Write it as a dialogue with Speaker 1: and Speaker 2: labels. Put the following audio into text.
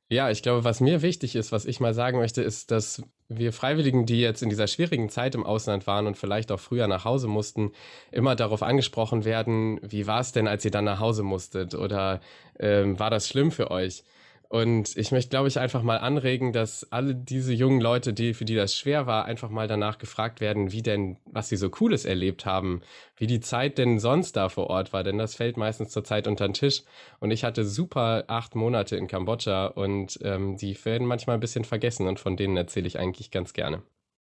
Speaker 1: Ja, ich glaube, was mir wichtig ist, was ich mal sagen möchte, ist, dass wir Freiwilligen, die jetzt in dieser schwierigen Zeit im Ausland waren und vielleicht auch früher nach Hause mussten, immer darauf angesprochen werden, wie war es denn, als ihr dann nach Hause musstet? Oder war das schlimm für euch? Und ich möchte, glaube ich, einfach mal anregen, dass alle diese jungen Leute, für die das schwer war, einfach mal danach gefragt werden, wie denn, was sie so Cooles erlebt haben, wie die Zeit denn sonst da vor Ort war, denn das fällt meistens zur Zeit unter den Tisch. Und ich hatte super 8 Monate in Kambodscha und die werden manchmal ein bisschen vergessen und von denen erzähle ich eigentlich ganz gerne.